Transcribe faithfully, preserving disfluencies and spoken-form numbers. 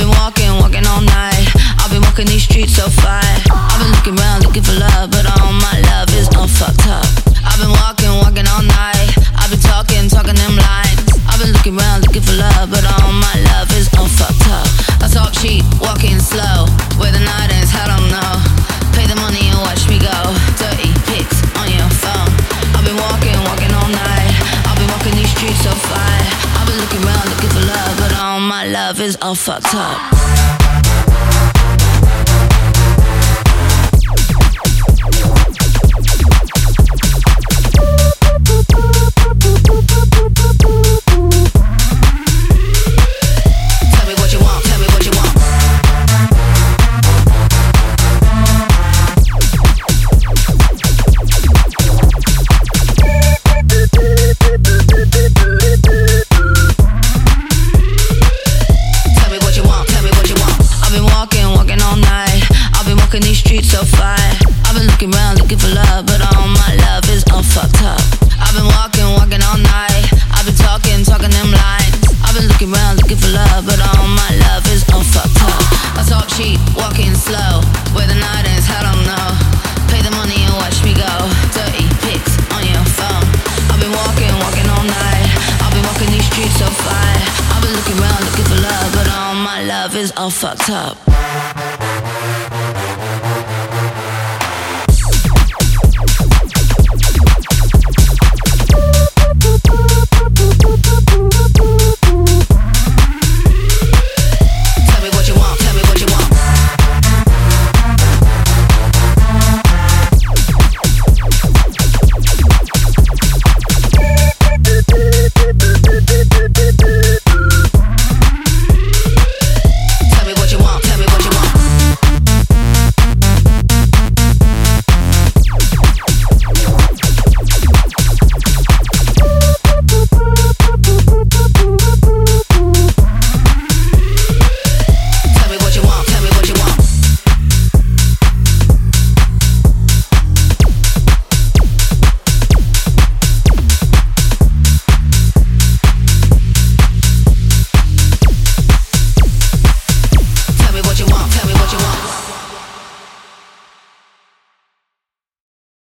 been walking, walking all night. I've been walking these streets so far. I've been looking around, looking for love, but all my love is all fucked up. I've been walking, walking all night. I've been talking, talking them lines. I've been looking around, looking for love, but all my love is all fucked up. I talk cheap, walking slow. Where the night ends, I don't know. Pay the money and watch me go. Dirty pics on your phone. I've been walking, walking all night. I've been walking these streets so far. I've been looking around, looking for love, but all my love is all fucked up. So far, I've been looking around, looking for love, but all my love is all fucked up. I've been walking, walking all night. I've been talking, talking them lines. I've been looking around, looking for love, but all my love is all fucked up. I talk cheap, walking slow. Where the night ends, I don't know. Pay the money and watch me go. Dirty pics on your phone. I've been walking, walking all night. I've been walking these streets so far. I've been looking around, looking for love, but all my love is all fucked up.